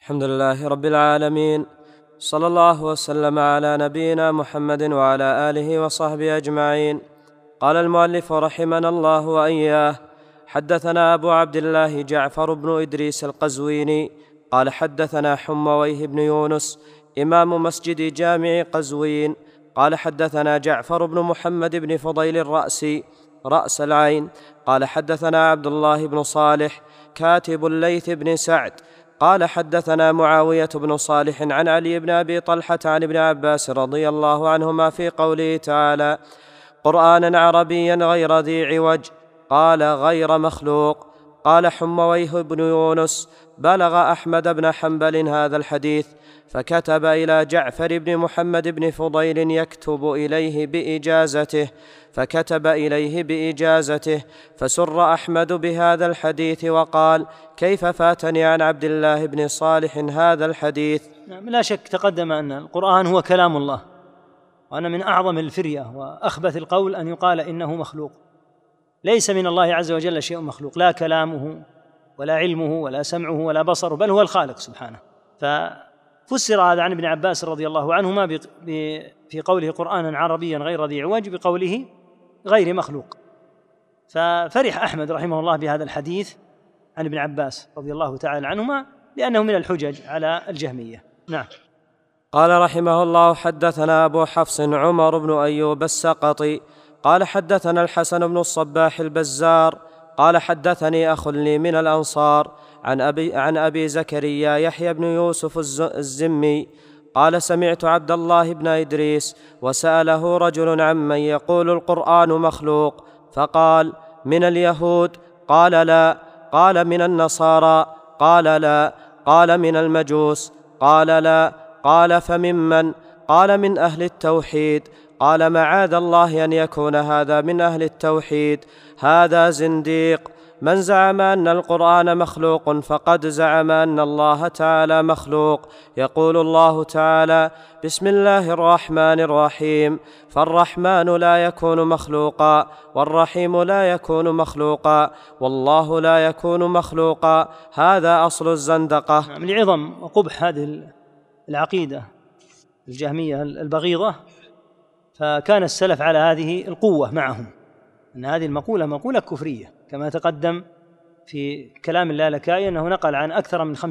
الحمد لله رب العالمين، صلى الله وسلم على نبينا محمد وعلى آله وصحبه أجمعين. قال المؤلف رحمنا الله وإياه: حدثنا أبو عبد الله جعفر بن إدريس القزويني قال حدثنا حمويه بن يونس إمام مسجد جامع قزوين قال حدثنا جعفر بن محمد بن فضيل الرأسي رأس العين قال حدثنا عبد الله بن صالح كاتب الليث بن سعد قال حدثنا معاوية بن صالح عن علي بن أبي طلحة عن ابن عباس رضي الله عنهما في قوله تعالى: قرآنا عربيا غير ذي عوج، قال غير مخلوق. قال حمويه بن يونس: بلغ أحمد بن حنبل هذا الحديث فكتب إلى جعفر بن محمد بن فضيل فكتب إليه بإجازته فسر أحمد بهذا الحديث وقال: كيف فاتني عن عبد الله بن صالح هذا الحديث؟ لا شك تقدم أن القرآن هو كلام الله، وأن من أعظم الفرية وأخبث القول أن يقال إنه مخلوق. ليس من الله عز وجل شيء مخلوق، لا كلامه ولا علمه ولا سمعه ولا بصره، بل هو الخالق سبحانه. ففسر هذا عن ابن عباس رضي الله عنهما في قوله قرآنا عربيا غير ذي عوج بقوله غير مخلوق. ففرح أحمد رحمه الله بهذا الحديث عن ابن عباس رضي الله تعالى عنهما لأنه من الحجج على الجهمية. نعم. قال رحمه الله: حدثنا أبو حفص عمر بن أيوب السقطي قال حدثنا الحسن بن الصباح البزار قال حدثني أخ لي من الأنصار عن أبي زكريا يحيى بن يوسف الزمي قال: سمعت عبد الله بن إدريس وسأله رجل عمن يقول القرآن مخلوق، فقال: من اليهود؟ قال: لا. قال: من النصارى؟ قال: لا. قال: من المجوس؟ قال: لا. قال: فممن؟ قال: من أهل التوحيد. قال: معاذ الله أن يكون هذا من أهل التوحيد، هذا زنديق. من زعم أن القرآن مخلوق فقد زعم أن الله تعالى مخلوق. يقول الله تعالى: بسم الله الرحمن الرحيم، فالرحمن لا يكون مخلوقا، والرحيم لا يكون مخلوقا، والله لا يكون مخلوقا. هذا أصل الزندقة. من عظم وقبح هذه العقيدة الجهمية البغيضة، فكان السلف على هذه القوة معهم، أن هذه المقولة مقولة كفرية، كما تقدم في كلام اللالكائي أنه نقل عن أكثر من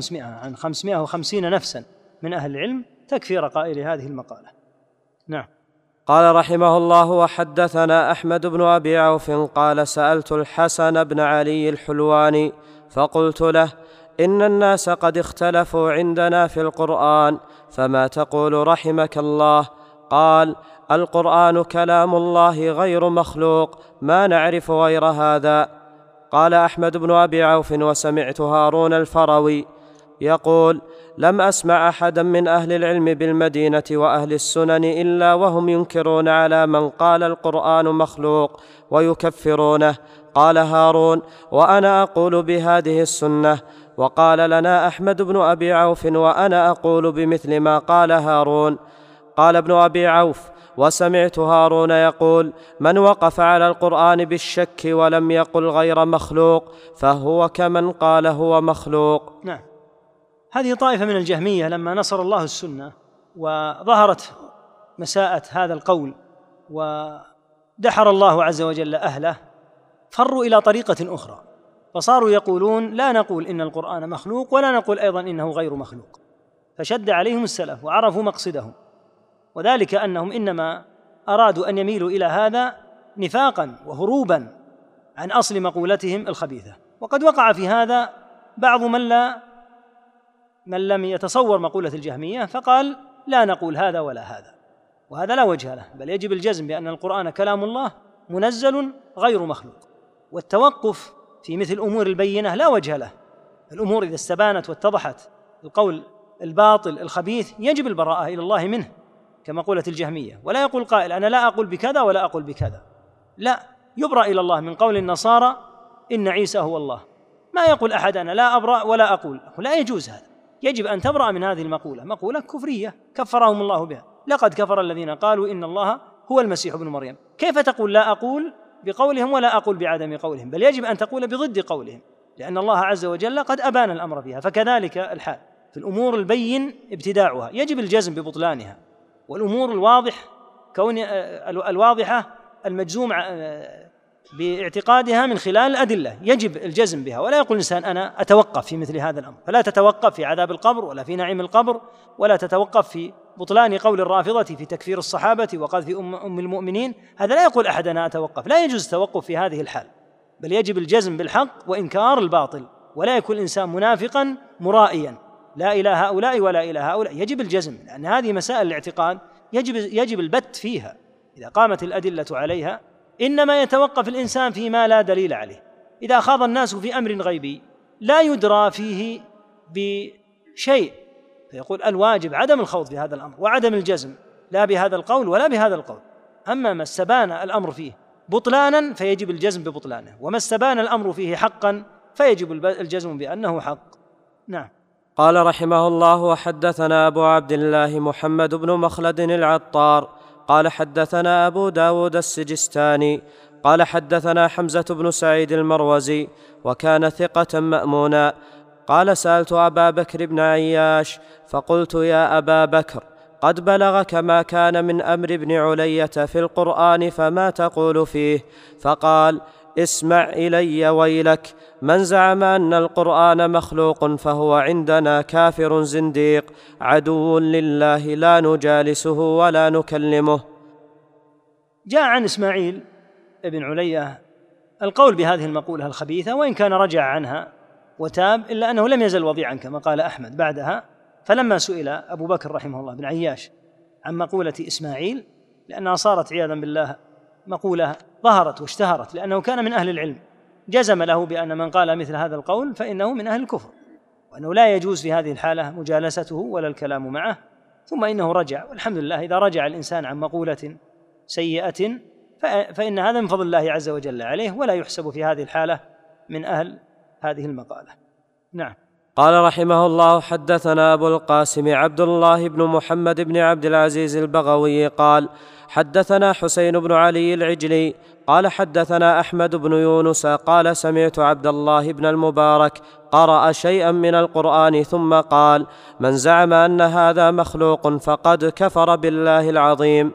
550 نفسا من أهل العلم تكفير قائل هذه المقالة. نعم. قال رحمه الله: وحدثنا أحمد بن أبي عوف قال: سألت الحسن بن علي الحلواني فقلت له: إن الناس قد اختلفوا عندنا في القرآن، فما تقول رحمك الله؟ قال: القرآن كلام الله غير مخلوق، ما نعرف غير هذا. قال أحمد بن أبي عوف: وسمعت هارون الفروي يقول: لم أسمع أحدا من أهل العلم بالمدينة وأهل السنن إلا وهم ينكرون على من قال القرآن مخلوق ويكفرونه. قال هارون: وأنا أقول بهذه السنة. وقال لنا أحمد بن أبي عوف: وأنا أقول بمثل ما قال هارون. قال ابن أبي عوف: وسمعت هارون يقول: من وقف على القرآن بالشك ولم يقل غير مخلوق فهو كمن قال هو مخلوق. نعم. هذه طائفة من الجهمية لما نصر الله السنة وظهرت مساءة هذا القول ودحر الله عز وجل أهله، فروا إلى طريقة أخرى، فصاروا يقولون: لا نقول إن القرآن مخلوق، ولا نقول أيضا إنه غير مخلوق. فشد عليهم السلف وعرفوا مقصدهم، وذلك أنهم إنما أرادوا أن يميلوا إلى هذا نفاقا وهروبا عن أصل مقولتهم الخبيثة. وقد وقع في هذا بعض من لم يتصور مقولة الجهمية، فقال: لا نقول هذا ولا هذا، وهذا لا وجه له، بل يجب الجزم بأن القرآن كلام الله منزل غير مخلوق. والتوقف في مثل الأمور البينة لا وجه له. الأمور إذا استبانت واتضحت، القول الباطل الخبيث يجب البراءة إلى الله منه كما قولت الجهمية. ولا يقول قائل: أنا لا أقول بكذا ولا أقول بكذا، لا، يبرأ إلى الله من قول النصارى إن عيسى هو الله. ما يقول أحد: أنا لا أبرأ ولا أقول، لا يجوز هذا. يجب أن تبرأ من هذه المقولة، مقولة كفرية كفرهم الله بها. لقد كفر الذين قالوا إن الله هو المسيح ابن مريم. كيف تقول لا أقول بقولهم ولا أقول بعدم قولهم؟ بل يجب أن تقول بضد قولهم، لأن الله عز وجل قد أبان الأمر فيها. فكذلك الحال، في الأمور البين ابتداعها يجب الجزم ببطلانها، والأمور الواضحة المجزوم باعتقادها من خلال الأدلة يجب الجزم بها، ولا يقول الإنسان أنا أتوقف في مثل هذا الأمر. فلا تتوقف في عذاب القبر ولا في نعيم القبر، ولا تتوقف في بطلان قول الرافضة في تكفير الصحابة وقذف أم المؤمنين. هذا لا يقول أحد أنا أتوقف، لا يجوز التوقف في هذه الحال، بل يجب الجزم بالحق وإنكار الباطل، ولا يكون الإنسان منافقا مرائيا لا إلى هؤلاء ولا إلى هؤلاء. يجب الجزم، لأن هذه مسائل الاعتقاد يجب البت فيها إذا قامت الأدلة عليها. إنما يتوقف الإنسان فيما لا دليل عليه. إذا خاض الناس في أمر غيبي لا يدرى فيه بشيء فيقول الواجب عدم الخوض في هذا الأمر وعدم الجزم لا بهذا القول ولا بهذا القول. أما ما استبان الأمر فيه بطلانا فيجب الجزم ببطلانه، وما استبان الأمر فيه حقا فيجب الجزم بأنه حق. نعم. قال رحمه الله: وحدثنا أبو عبد الله محمد بن مخلد العطار قال حدثنا أبو داود السجستاني قال حدثنا حمزة بن سعيد المروزي وكان ثقة مأمونا قال: سألت أبا بكر بن عياش فقلت: يا أبا بكر، قد بلغك ما كان من أمر ابن علية في القرآن فما تقول فيه؟ فقال: اسمع إلي ويلك، من زعم أن القرآن مخلوق فهو عندنا كافر زنديق عدو لله لا نجالسه ولا نكلمه. جاء عن إسماعيل ابن علية القول بهذه المقولة الخبيثة، وإن كان رجع عنها وتاب إلا أنه لم يزل وضيعا كما قال أحمد بعدها. فلما سئل أبو بكر رحمه الله بن عياش عن مقولة إسماعيل، لأنها صارت عياذا بالله مقولة ظهرت واشتهرت لأنه كان من أهل العلم، جزم له بأن من قال مثل هذا القول فإنه من أهل الكفر، وأنه لا يجوز في هذه الحالة مجالسته ولا الكلام معه. ثم إنه رجع، والحمد لله إذا رجع الإنسان عن مقولة سيئة فإن هذا من فضل الله عز وجل عليه، ولا يحسب في هذه الحالة من أهل هذه المقالة. نعم. قال رحمه الله: حدثنا أبو القاسم عبد الله بن محمد بن عبد العزيز البغوي قال: حدثنا حسين بن علي العجلي قال: حدثنا أحمد بن يونس قال: سمعت عبد الله بن المبارك قرأ شيئا من القرآن ثم قال: من زعم أن هذا مخلوق فقد كفر بالله العظيم.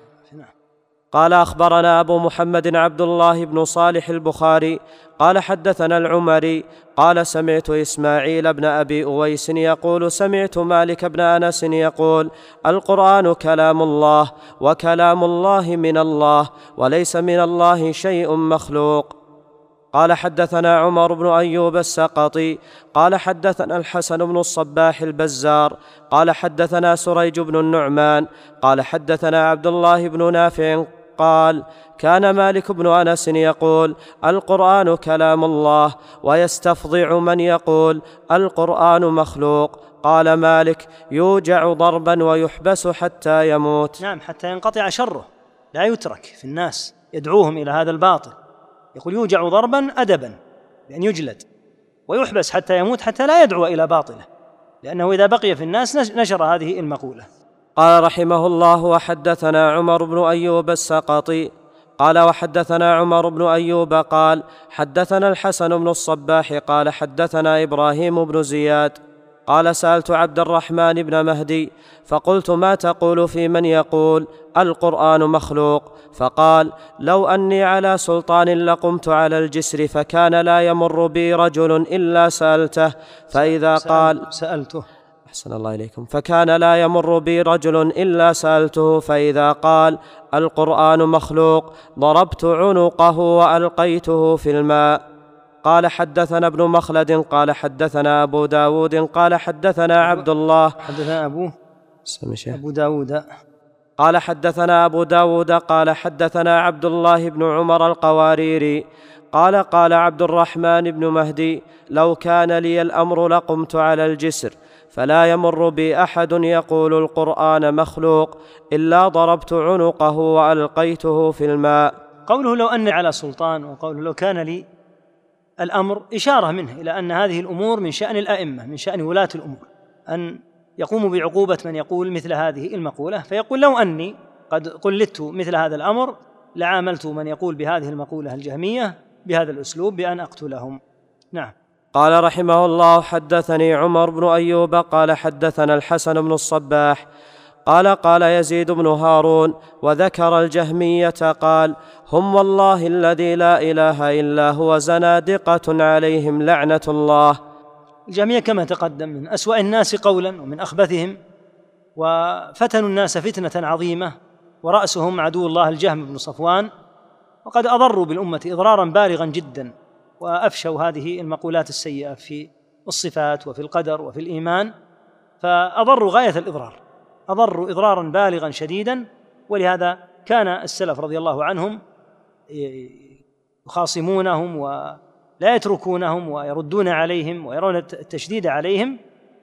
قال: أخبرنا أبو محمد عبد الله بن صالح البخاري قال: حدثنا العمري قال: سمعت إسماعيل بن أبي أويس يقول: سمعت مالك بن أنس يقول: القرآن كلام الله، وكلام الله من الله، وليس من الله شيء مخلوق. قال: حدثنا عمر بن أيوب السقطي قال: حدثنا الحسن بن الصباح البزار قال: حدثنا سريج بن النعمان قال: حدثنا عبد الله بن نافع قال: كان مالك بن أنس يقول: القرآن كلام الله، ويستفضع من يقول: القرآن مخلوق. قال مالك: يوجع ضربا ويحبس حتى يموت. نعم، حتى ينقطع شره، لا يترك في الناس يدعوهم إلى هذا الباطل. يقول: يوجع ضربا أدبا، بأن يجلد، ويحبس حتى يموت حتى لا يدعو إلى باطله، لأنه إذا بقي في الناس نشر هذه المقولة. قال رحمه الله: وحدثنا عمر بن أيوب السقطي قال: وحدثنا عمر بن أيوب قال: حدثنا الحسن بن الصباح قال: حدثنا إبراهيم بن زياد قال: سألت عبد الرحمن بن مهدي فقلت: ما تقول في من يقول القرآن مخلوق؟ فقال: لو أني على سلطان لقمت على الجسر فكان لا يمر بي رجل إلا سألته، فإذا قال سألته أحسن الله إليكم، فكان لا يمر بي رجل إلا سألته، فإذا قال القرآن مخلوق ضربت عنقه وألقيته في الماء. قال: حدثنا ابن مخلد قال: حدثنا أبو داود قال: حدثنا عبد الله حدثنا أبو داود قال: حدثنا أبو داود قال: حدثنا عبد الله بن عمر القواريري قال: قال عبد الرحمن بن مهدي: لو كان لي الأمر لقمت على الجسر فلا يمر بي أحد يقول القرآن مخلوق إلا ضربت عنقه وألقيته في الماء. قوله لو أني على سلطان، وقوله لو كان لي الأمر، إشارة منه إلى أن هذه الأمور من شأن الأئمة، من شأن ولاة الأمور، أن يقوموا بعقوبة من يقول مثل هذه المقولة. فيقول: لو أني قد قلدت مثل هذا الأمر لعاملت من يقول بهذه المقولة الجهمية بهذا الأسلوب بأن أقتلهم. نعم. قال رحمه الله: حدثني عمر بن أيوب قال حدثنا الحسن بن الصباح قال يزيد بن هارون وذكر الجهمية قال: هم والله الذي لا إله إلا هو زنادقة عليهم لعنة الله. الجهمية كما تقدم من أسوأ الناس قولا ومن أخبثهم، وفتنوا الناس فتنة عظيمة، ورأسهم عدو الله الجهم بن صفوان، وقد أضروا بالأمة إضرارا بالغا جدا، وأفشوا هذه المقولات السيئة في الصفات وفي القدر وفي الإيمان، فأضروا غاية الإضرار، أضروا إضرارا بالغا شديدا. ولهذا كان السلف رضي الله عنهم يخاصمونهم ولا يتركونهم ويردون عليهم ويرون التشديد عليهم،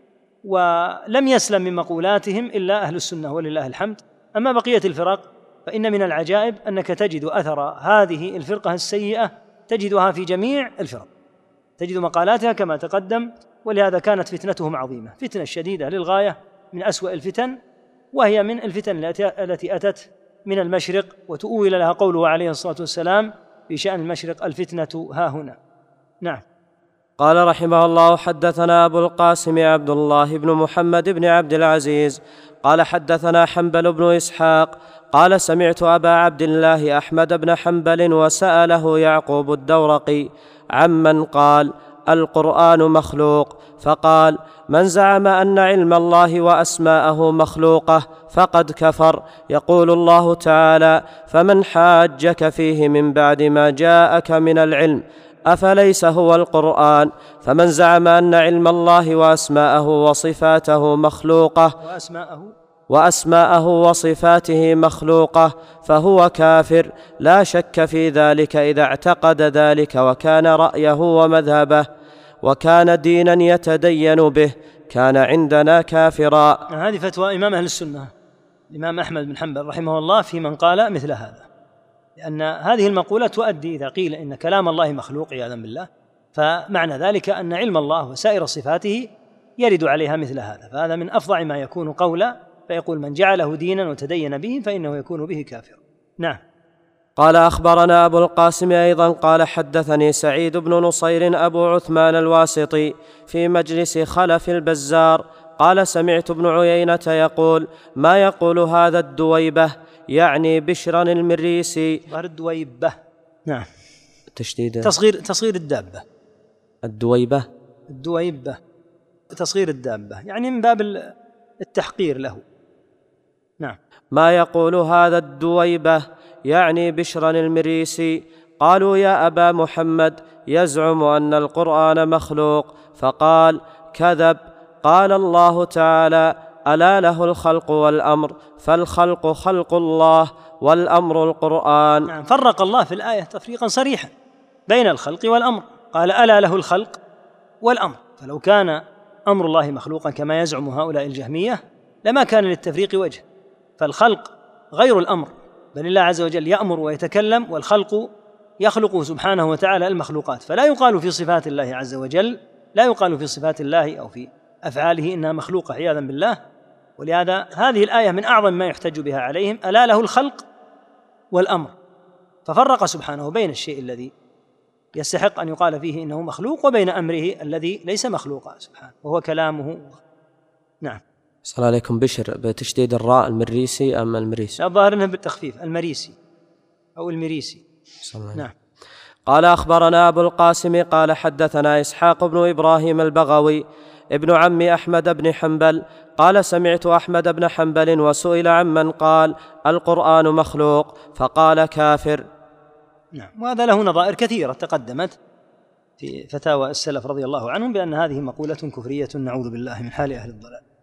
ولم يسلم من مقولاتهم إلا أهل السنة ولله الحمد. أما بقية الفرق فإن من العجائب أنك تجد أثر هذه الفرقة السيئة، تجدها في جميع الفرق، تجد مقالاتها كما تقدم. ولهذا كانت فتنتهم عظيمة، فتنة شديدة للغاية، من أسوأ الفتن، وهي من الفتن التي أتت من المشرق، وتؤول لها قوله عليه الصلاة والسلام في شأن المشرق: الفتنة ها هنا. نعم. قال رحمه الله: حدثنا أبو القاسم عبد الله بن محمد بن عبد العزيز قال حدثنا حنبل بن إسحاق قال: سمعت أبا عبد الله أحمد بن حنبل وسأله يعقوب الدورقي عمن قال: القرآن مخلوق، فقال: من زعم أن علم الله وأسماءه مخلوقة فقد كفر. يقول الله تعالى: فمن حاجك فيه من بعد ما جاءك من العلم أفليس هو القرآن. فمن زعم أن علم الله وأسماءه وصفاته مخلوقة وأسماءه وصفاته مخلوقة فهو كافر، لا شك في ذلك إذا اعتقد ذلك وكان رأيه ومذهبه وكان دينا يتدين به، كان عندنا كافرا. هذه فتوى إمام أهل السنة الإمام أحمد بن حنبل رحمه الله في من قال مثل هذا، لأن هذه المقولة تؤدي إذا قيل إن كلام الله مخلوق عياذا بالله، فمعنى ذلك أن علم الله وسائر صفاته يرد عليها مثل هذا، فهذا من أفظع ما يكون قولا، فيقول: من جعله دينا وتدين به فإنه يكون به كافر. نعم. قال: أخبرنا أبو القاسم أيضا قال: حدثني سعيد بن نصير أبو عثمان الواسطي في مجلس خلف البزار قال: سمعت ابن عيينة يقول: ما يقول هذا الدويبة، يعني بشرا المريسي. الدويبة، نعم، تشديد تصغير الدابة. الدويبة تصغير الدابة، يعني من باب التحقير له. نعم. ما يقول هذا الدويبة، يعني بشرا المريسي. قالوا: يا أبا محمد، يزعم أن القرآن مخلوق. فقال: كذب. قال الله تعالى: ألا له الخلق والأمر، فالخلق خلق الله والأمر القرآن. نعم. فرق الله في الآية تفريقا صريحا بين الخلق والأمر، قال: ألا له الخلق والأمر. فلو كان أمر الله مخلوقا كما يزعم هؤلاء الجهمية لما كان للتفريق وجه، فالخلق غير الأمر، بل الله عز وجل يأمر ويتكلم، والخلق يخلق سبحانه وتعالى المخلوقات. فلا يقال في صفات الله عز وجل، لا يقال في صفات الله أو في أفعاله إنها مخلوقة عياذا بالله. ولهذا هذه الآية من أعظم ما يحتج بها عليهم: ألا له الخلق والأمر. ففرق سبحانه بين الشيء الذي يستحق أن يقال فيه إنه مخلوق وبين أمره الذي ليس مخلوقا سبحانه وهو كلامه. نعم. صلى الله عليكم. بشر بتشديد الراء، المريسي أم المريسي؟ الظاهر أنه بالتخفيف، المريسي أو المريسي. نعم. قال: أخبرنا أبو القاسم قال: حدثنا إسحاق بن إبراهيم البغوي ابن عم أحمد بن حنبل قال: سمعت أحمد بن حنبل وسئل عمن قال: القرآن مخلوق، فقال: كافر. نعم. وهذا له نظائر كثيرة تقدمت في فتاوى السلف رضي الله عنهم بأن هذه مقولة كفرية، نعوذ بالله من حال أهل الضلال.